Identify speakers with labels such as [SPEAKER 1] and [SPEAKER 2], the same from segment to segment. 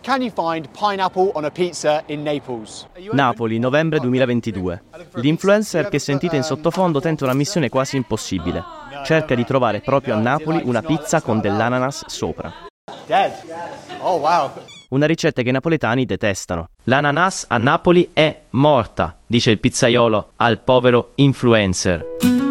[SPEAKER 1] can you find pineapple on a pizza in Naples?
[SPEAKER 2] Napoli, novembre 2022. L'influencer che sentite in sottofondo tenta una missione quasi impossibile. Cerca di trovare proprio a Napoli una pizza con dell'ananas sopra.
[SPEAKER 1] Dead. Oh wow.
[SPEAKER 2] Una ricetta che i napoletani detestano. L'ananas a Napoli è morta, dice il pizzaiolo al povero influencer.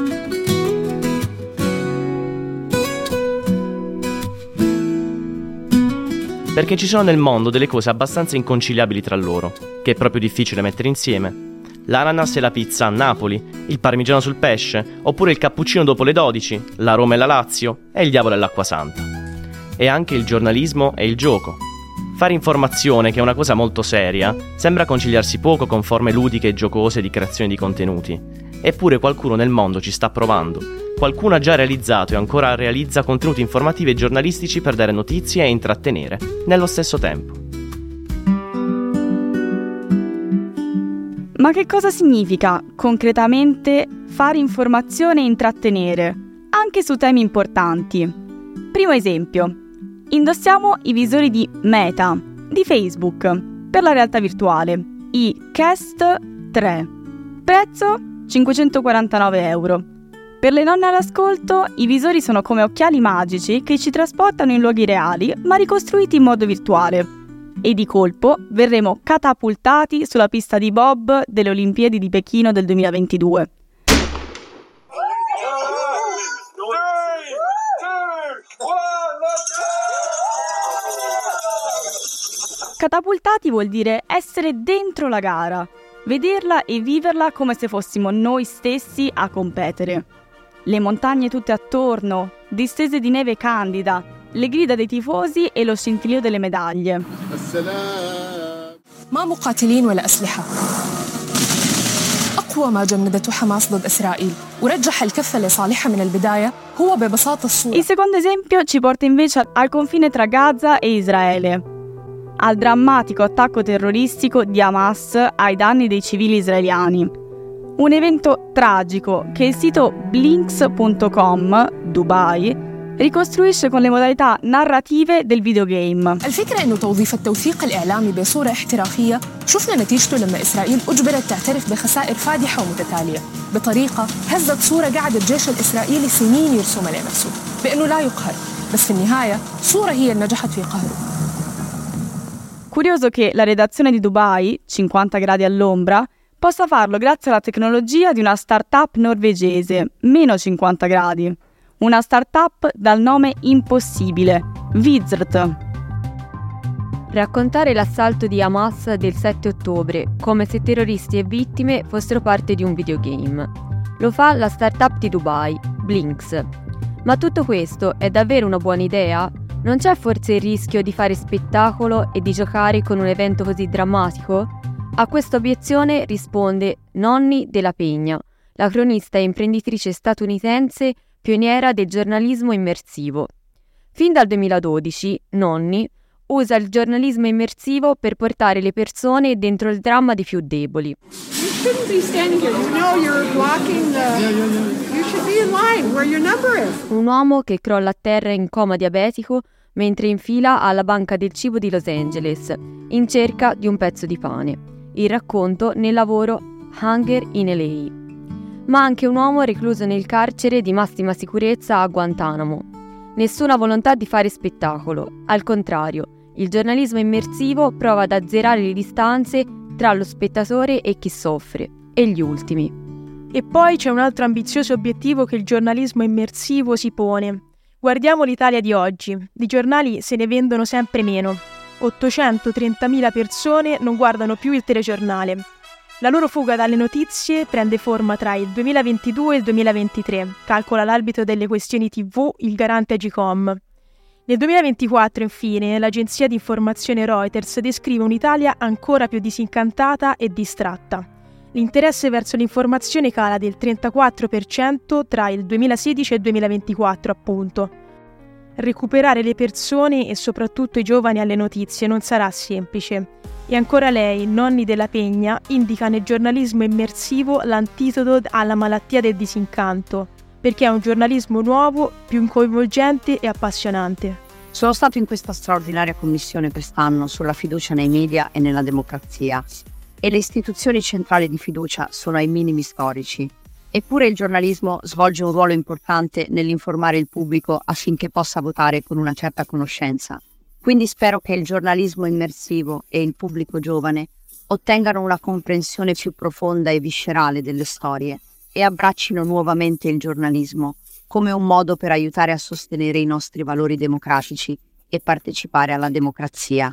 [SPEAKER 2] Perché ci sono nel mondo delle cose abbastanza inconciliabili tra loro, che è proprio difficile mettere insieme. L'ananas e la pizza a Napoli, il parmigiano sul pesce, oppure il cappuccino dopo le 12, la Roma e la Lazio, e il diavolo e l'acqua santa. E anche il giornalismo e il gioco. Fare informazione, che è una cosa molto seria, sembra conciliarsi poco con forme ludiche e giocose di creazione di contenuti. Eppure qualcuno nel mondo ci sta provando. Qualcuno ha già realizzato e ancora realizza contenuti informativi e giornalistici per dare notizie e intrattenere, nello stesso tempo.
[SPEAKER 3] Ma che cosa significa, concretamente, fare informazione e intrattenere, anche su temi importanti? Primo esempio. Indossiamo i visori di Meta, di Facebook, per la realtà virtuale, i Quest 3. Prezzo 549 euro. Per le nonne all'ascolto, i visori sono come occhiali magici che ci trasportano in luoghi reali, ma ricostruiti in modo virtuale. E di colpo verremo catapultati sulla pista di bob delle Olimpiadi di Pechino del 2022. Catapultati vuol dire essere dentro la gara, vederla e viverla come se fossimo noi stessi a competere. Le montagne tutte attorno, distese di neve candida, le grida dei tifosi e lo scintillio delle medaglie.
[SPEAKER 4] ما مقاتلين ولا أسلحة. أقوى ما جندته حماس ضد إسرائيل ورجح الكفة لصالحها من البداية هو ببساطة الصورة.
[SPEAKER 3] Il secondo esempio ci porta invece al confine tra Gaza e Israele, al drammatico attacco terroristico di Hamas ai danni dei civili israeliani. Un evento tragico che il sito Blinks.com, Dubai, ricostruisce con le modalità narrative del videogame.
[SPEAKER 4] الفكرة إنه توظيف التوثيق الإعلامي بصورة احترافية شفنا نتيجته لما إسرائيل أجبرت تعترف بخسائر فادحة ومتتالية بطريقة هزت صورة قعد الجيش الإسرائيلي سنين يرسمها لنفسه بأنه لا يقهر بس في النهاية صورة هي اللي نجحت في قهره.
[SPEAKER 3] Curioso che la redazione di Dubai, 50 gradi all'ombra, possa farlo grazie alla tecnologia di una startup norvegese, meno 50 gradi. Una startup dal nome impossibile, Vizrt.
[SPEAKER 5] Raccontare l'assalto di Hamas del 7 ottobre come se terroristi e vittime fossero parte di un videogame. Lo fa la startup di Dubai, Blinks. Ma tutto questo è davvero una buona idea? Non c'è forse il rischio di fare spettacolo e di giocare con un evento così drammatico? A questa obiezione risponde Nonni Della Peña, la cronista e imprenditrice statunitense pioniera del giornalismo immersivo. Fin dal 2012, Nonni usa il giornalismo immersivo per portare le persone dentro il dramma dei più deboli. Un uomo che crolla a terra in coma diabetico mentre infila alla banca del cibo di Los Angeles, in cerca di un pezzo di pane. Il racconto nel lavoro Hunger in LA. Ma anche un uomo recluso nel carcere di massima sicurezza a Guantanamo. Nessuna volontà di fare spettacolo, al contrario, il giornalismo immersivo prova ad azzerare le distanze tra lo spettatore e chi soffre, e gli ultimi.
[SPEAKER 6] E poi c'è un altro ambizioso obiettivo che il giornalismo immersivo si pone. Guardiamo l'Italia di oggi, di giornali se ne vendono sempre meno. 830.000 persone non guardano più il telegiornale. La loro fuga dalle notizie prende forma tra il 2022 e il 2023, calcola l'arbitro delle questioni TV, il garante Agcom. Nel 2024, infine, l'agenzia di informazione Reuters descrive un'Italia ancora più disincantata e distratta. L'interesse verso l'informazione cala del 34% tra il 2016 e il 2024, appunto. Recuperare le persone e soprattutto i giovani alle notizie non sarà semplice. E ancora lei, Nonni Della Peña, indica nel giornalismo immersivo l'antidoto alla malattia del disincanto, perché è un giornalismo nuovo, più coinvolgente e appassionante.
[SPEAKER 7] Sono stato in questa straordinaria commissione quest'anno sulla fiducia nei media e nella democrazia, e le istituzioni centrali di fiducia sono ai minimi storici. Eppure il giornalismo svolge un ruolo importante nell'informare il pubblico affinché possa votare con una certa conoscenza. Quindi spero che il giornalismo immersivo e il pubblico giovane ottengano una comprensione più profonda e viscerale delle storie e abbraccino nuovamente il giornalismo come un modo per aiutare a sostenere i nostri valori democratici e partecipare alla democrazia.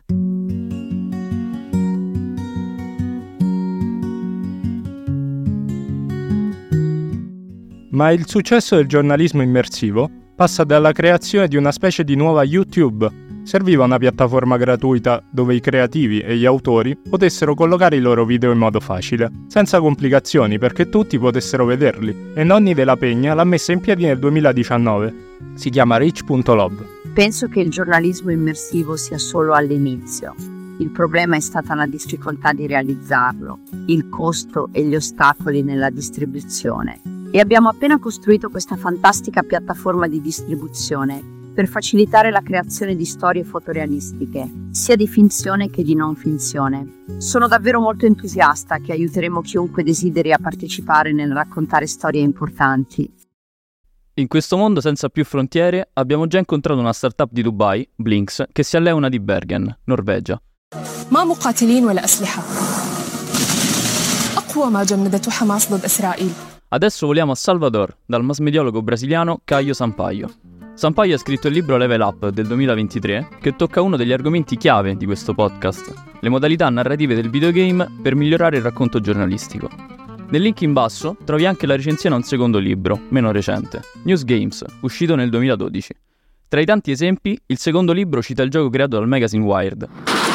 [SPEAKER 8] Ma il successo del giornalismo immersivo passa dalla creazione di una specie di nuova YouTube. Serviva una piattaforma gratuita dove i creativi e gli autori potessero collocare i loro video in modo facile, senza complicazioni, perché tutti potessero vederli, e Nonni della Pegna l'ha messa in piedi nel 2019. Si chiama Reach.love.
[SPEAKER 7] Penso che il giornalismo immersivo sia solo all'inizio. Il problema è stata la difficoltà di realizzarlo, il costo e gli ostacoli nella distribuzione. E abbiamo appena costruito questa fantastica piattaforma di distribuzione per facilitare la creazione di storie fotorealistiche, sia di finzione che di non finzione. Sono davvero molto entusiasta che aiuteremo chiunque desideri a partecipare nel raccontare storie importanti.
[SPEAKER 9] In questo mondo senza più frontiere abbiamo già incontrato una startup di Dubai, Blinks, che si allea una di Bergen, Norvegia.
[SPEAKER 4] ما مقاتلين ولا أسلحة أقوى ما جندته حماس ضد إسرائيل.
[SPEAKER 9] Adesso voliamo a Salvador, dal massmediologo brasiliano Caio Sampaio. Sampaio ha scritto il libro Level Up del 2023, che tocca uno degli argomenti chiave di questo podcast, le modalità narrative del videogame per migliorare il racconto giornalistico. Nel link in basso trovi anche la recensione a un secondo libro, meno recente, News Games, uscito nel 2012. Tra i tanti esempi, il secondo libro cita il gioco creato dal magazine Wired.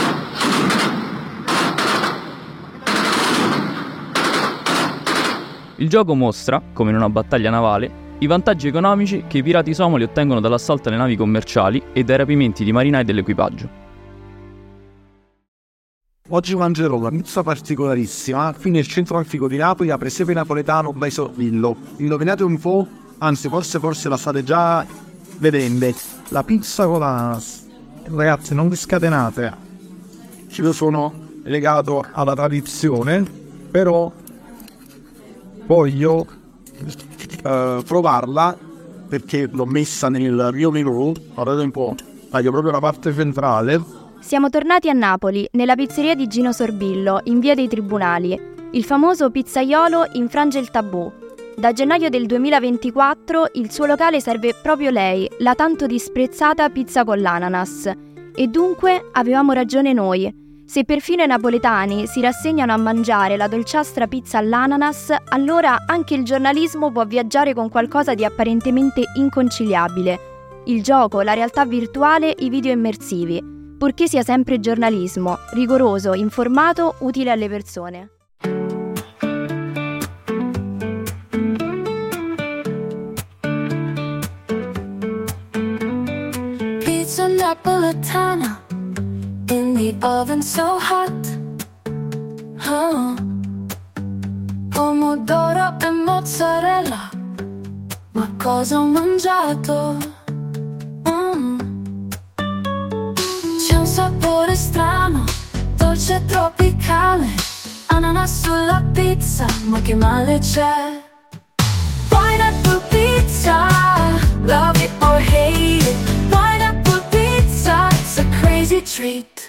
[SPEAKER 9] Il gioco mostra, come in una battaglia navale, i vantaggi economici che i pirati somali ottengono dall'assalto alle navi commerciali e dai rapimenti di marinai dell'equipaggio.
[SPEAKER 10] Oggi mangerò una pizza particolarissima. Qui nel centro antico di Napoli, a Presepe Napoletano by Sorbillo. Indovinate un po', anzi forse la state già vedendo. La pizza con l'ananas. Ragazzi, non vi scatenate. Io sono legato alla tradizione, però voglio provarla perché l'ho messa nel mio menù. Guardate un po', taglio proprio la parte centrale.
[SPEAKER 11] Siamo tornati a Napoli, nella pizzeria di Gino Sorbillo, in via dei Tribunali. Il famoso pizzaiolo infrange il tabù. Da gennaio del 2024 il suo locale serve proprio lei, la tanto disprezzata pizza con l'ananas. E dunque avevamo ragione noi. Se perfino i napoletani si rassegnano a mangiare la dolciastra pizza all'ananas, allora anche il giornalismo può viaggiare con qualcosa di apparentemente inconciliabile. Il gioco, la realtà virtuale, i video immersivi, purché sia sempre giornalismo, rigoroso, informato, utile alle persone.
[SPEAKER 12] Pizza napoletana in the oven so hot. Pomodoro e mozzarella, ma cosa ho mangiato? C'è un sapore strano, dolce tropicale, ananas sulla pizza, ma che male c'è? Pineapple pizza, love it or hate it. Pineapple pizza, it's a crazy treat.